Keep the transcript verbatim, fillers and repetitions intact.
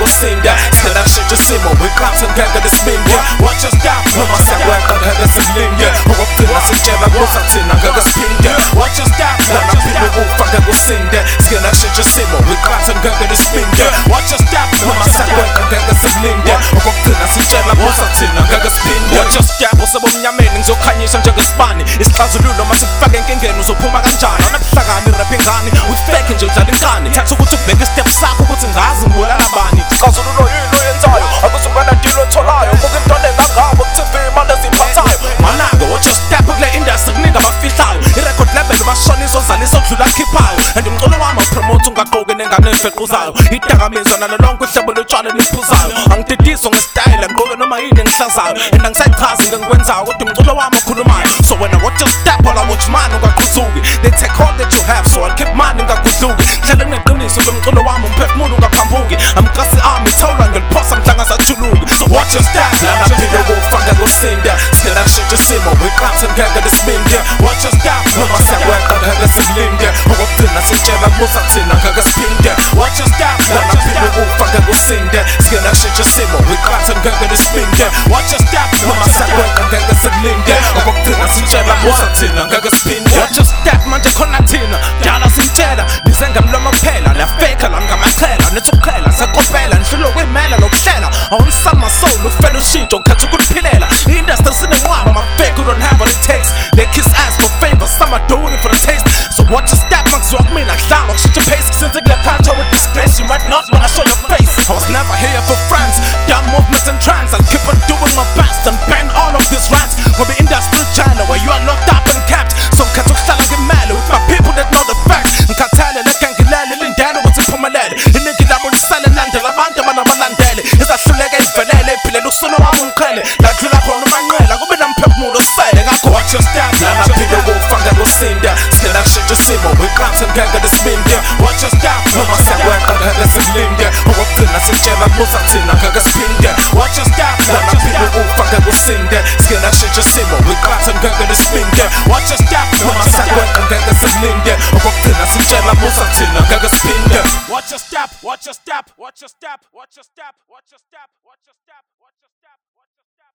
kusinda Sicela ngishintshe isimo wiqatha ngeke lisibinde Watch your step noma siyakweqa ngeke sikulinde Okokugcina sitshela kuza thina ngeke siphinde Watch your step lana phinde ukufa ngeke usinde Sicela ngishintshe isimo wiqatha ngeke lisibinde Watch your step noma siyakweqa ngeke sikulinde Okokugcina sitshela kuza thina ngeke siphinde Watch your step usebomnyameni ngizokhanyisa njengesibani Isixazululo masikufaka enkingeni uzophuma kanjani Awunabuhlakani rap ingane uyifake nje udlala inkani Thatha ukuthi ukubeka istep sakho ukuthi ngazi ngibulala bani Isixazululo yini oyenzayo akuzubana dilo otholayo Buka intone ngangabo ku-T V manje ziphathayo Manake watch your step kule industry kuningi abafihlayo I-record label ubashonisa ozalisa okudlula akhiphayo And umculo wami awupromote ungaqoki nengane efequzayo Idakamizwa nalo lonke uhlobo lotshwala eliphuzayo Angididiswa ngesitayela ngqoke noma yini engihlazayo And angisayichazi ngengikwenzayo kodwa umculo wami okhulumayo So when I watch your step all I watch mine ungaqhuzuki They take all that you have so I'll keep mine ngakudluki Hlele ngeqiniso lomculo wami umphefumulo ungaphambuki Amgasi ami thawula ngeliphosa mhlanga sajuluki So watch your step lana phinde ukufa ngeke usinde Sicela ngishintshe isimo wiqatha ngeke lisibinde Watch your step noma siyakweqa ngeke sikulinde Okokugcina sitshela kuza thina ngeke siphinde Watch your step lana phinde ukufa ngeke usinde Sicela ngishintshe isimo wiqatha ngeke lisibinde Watch your step noma siyakweqa ngeke sikulinde Okokugcina sitshela kuza thina ngeke siphinde Watch your step manje khona thina dala sintshela nize ngamlomo kuphela lafeka la ngamaqhela nethuqhela sakopela nhlilo kwimela nokuhlela awunisama masoul ufela ushintsho ngikhetha ukuliphilela I-industry sinenqwaba mafake who don't have what it takes They kiss ass for favor some are doing it for the taste So watch your step makuziwa kumina kudlala ukushintsha pace since kule culture with disgrace you might not wanna show your face I was never here for friends dumb movements and trends I'll keep on doing my best and ban all of these rants Ngoba i-industry china where you are locked up and capped So ngikhetha ukuhlala ngimele with my people that know the facts ngikhathele legangilele lindele ukuthi iphumelele iningi labo lisele landela abantu abanabalandele izahluleka ivelele iphilela usuno wami ungiqhele ladlula khona umancela kube namphefumulo osele ngakho watch your step lana phinde ukufa ngeke usinde Sicela ngishintshe isimo wiqatha ngeke lisibinde Watch your step noma siyakweqa ngeke sikulinde Okokugcina sitshela kuza thina ngeke siphinde Watch your step lana phinde ukufa ngeke usinde Sicela ngishintshe isimo wiqatha ngeke lisibinde Watch your step noma siyakweqa ngeke sikulinde Okokugcina sitshela kuza thina ngeke siphinde Watch your step, watch your step, watch your step, watch your step, watch your step, watch your step